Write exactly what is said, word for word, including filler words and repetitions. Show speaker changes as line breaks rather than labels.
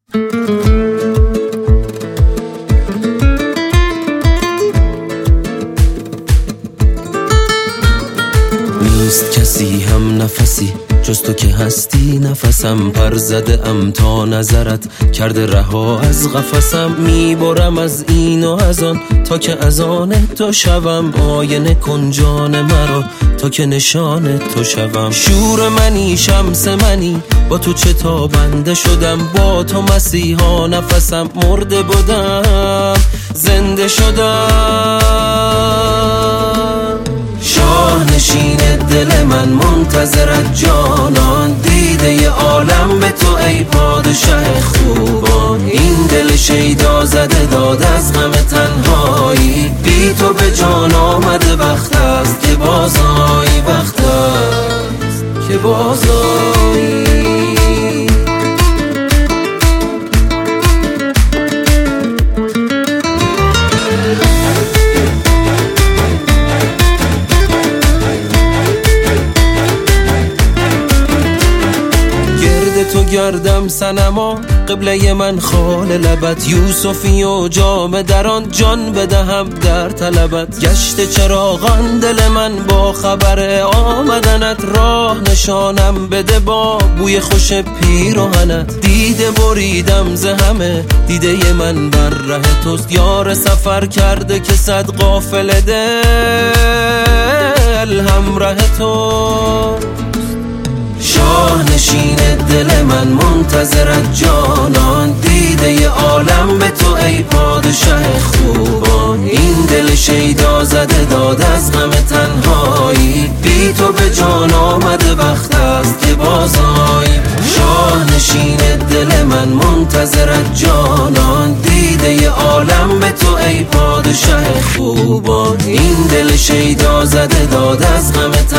نیست کسی هم نفسی جز تو که هستی، نفسم پر زده ام تا نظرت کرده رها از قفسم. میبرم از این و از آن تا که از آن تو شوم، آینه کن جان مرا تا که نشان تو شوم. شور منی شمس منی با تو چه تا بنده شدم، با تو مسیحا نفسم مرده بودم زنده شدم. شاه نشین دل من منتظرت جانان، دیده ی عالم به تو ای پادشه خوبان. این دل شیدا زده داد از غم تنهایی، بی تو به جان آمده وقت است که بازایی، وقت است که بازایی. تو گردم سنما قبله من خال لبت، یوسفی و جام دران جان بدهم در طلبت. گشت چراغان دل من با خبر آمدنت، راه نشانم بده با بوی خوش پیراهنت. دیده بریدم ز همه دیده من بر ره توست، یار سفر کرده که صد قافله دل همراه تو. شاه نشین دل من منتظرت جانان، دیده ی عالم به تو ای پادشه خوبان. این دل شیدا زده داد از غم تنهایی، بی تو به جان آمده وقت است که بازایی. شاه نشین دل من منتظرت جانان، دیده ی عالم به تو ای پادشه خوبان. این دل شیدا زده داد از غم تنهایی،